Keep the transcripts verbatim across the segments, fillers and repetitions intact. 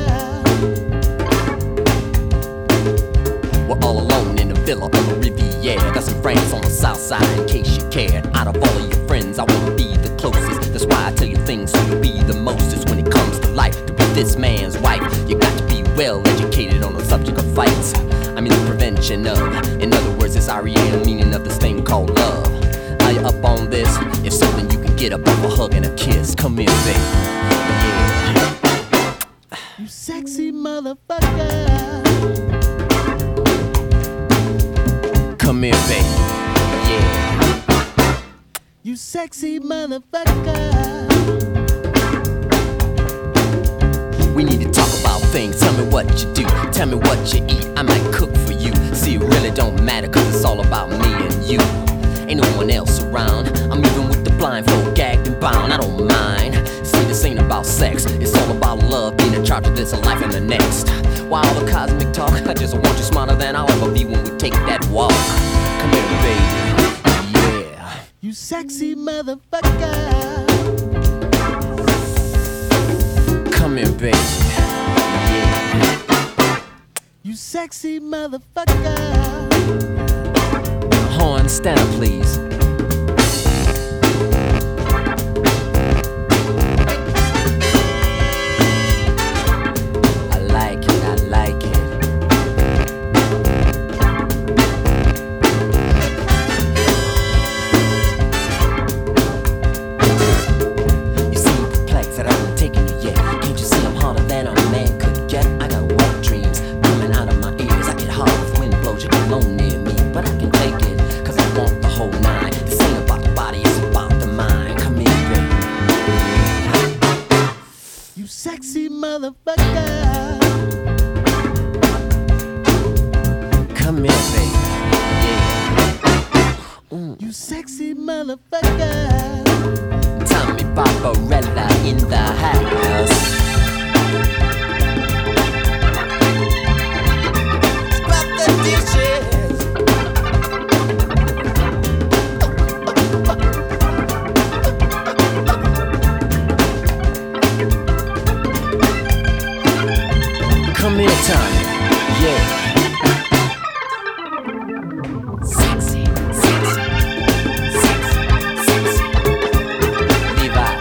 We're all alone in a villa on the Riviera. Got some friends on the south side in case you cared. Out of all of your friends, I wanna be the closest. That's why I tell you things so you'll be the mostest. When it comes to life, to be this man's wife, you got to be well educated on the subject of fights. I mean the prevention of, in other words, it's R E M meaning of this thing called love. Are you up on this? If so, then you can get up off a hug and a kiss. Come here, baby. Yeah. You sexy motherfucker. Come here, baby. Yeah. You sexy motherfucker. We need to talk about things. Tell me what you do. Tell me what you eat. I might cook for you. See, it really don't matter, cause it's all about me and you. Ain't no one else around. I'm even with the blindfold, gagged and bound. I don't mind. See, this ain't about sex. It's all about love, being in charge of this and life and the next. Why all the cosmic talk? I just want you smarter than I'll ever be when we take that walk. Come here, baby. Yeah. You sexy motherfucker. Come here, baby. Yeah. You sexy motherfucker. Horn, stand up, please. I like it, I like it. You seem perplexed that I haven't taken you yet. Can't you see I'm harder than a man could get? I got wet dreams coming out of my ears. I get hard if the wind blows you alone near me, but I can take it. Want the whole nine. This ain't about the body, it's about the mind. Come here, baby. Yeah. You sexy motherfucker. Come here, baby. Yeah. Mm. You sexy motherfucker. Tommy Barbarella in the house. Scrap the dishes. Come here, Tommy. Yeah. Sexy, sexy, sexy, sexy. Levi,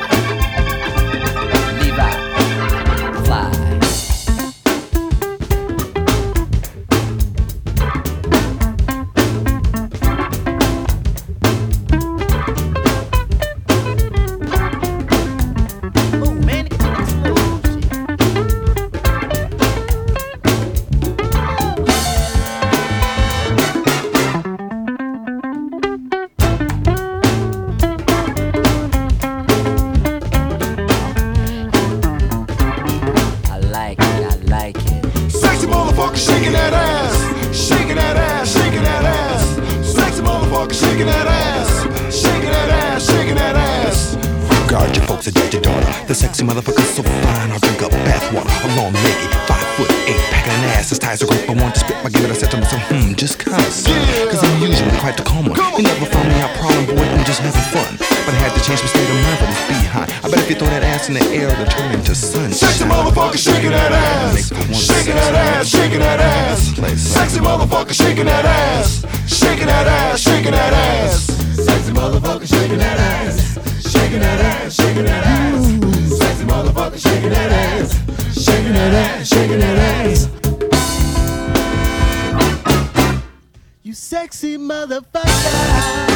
Levi, fly. Oh man, it can explode. Shaking that ass, shaking that ass, shaking that ass. Sexy motherfucker, shaking that ass, shaking that ass, shaking that ass. Guard your folks, adopt your daughter. The sexy motherfucker's so fine, I'll drink up bathwater. A long legged, five foot eight, packing an ass as tight as a grape. I want to spit my give it. I said to myself, hmm, just kinda son. Cause I'm usually quite the calm one. You never found me out prowling, boy, I'm just having fun. But I had to change my state of mind for this behind. I bet if you throw that ass in the air, it'll turn into sunshine. Sexy motherfucker, shaking that ass, shaking that ass, shaking that ass. Sexy motherfucker, shaking that ass, shaking that ass, shaking that ass. Sexy motherfucker, shaking that ass, shaking that ass, shaking that ass. Sexy motherfucker, shaking that ass, shaking that ass, shaking that ass. You sexy motherfucker.